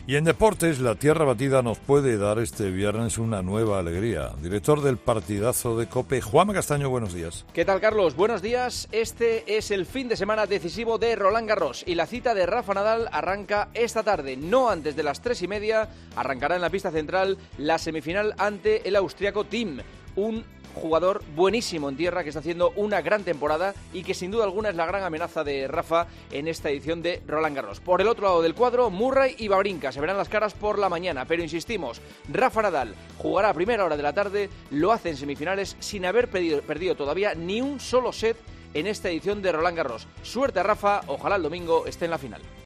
Y en deportes, la tierra batida nos puede dar este viernes una nueva alegría. Director del partidazo de COPE, Juanma Castaño, buenos días. ¿Qué tal, Carlos? Buenos días. Este es el fin de semana decisivo de Roland Garros y la cita de Rafa Nadal arranca esta tarde. No antes de las 3:30 arrancará en la pista central la semifinal ante el austriaco Thiem, un jugador buenísimo en tierra que está haciendo una gran temporada y que sin duda alguna es la gran amenaza de Rafa en esta edición de Roland Garros. Por el otro lado del cuadro, Murray y Wawrinka se verán las caras por la mañana, pero insistimos, Rafa Nadal jugará a primera hora de la tarde, lo hace en semifinales sin haber perdido todavía ni un solo set en esta edición de Roland Garros. Suerte a Rafa, ojalá el domingo esté en la final.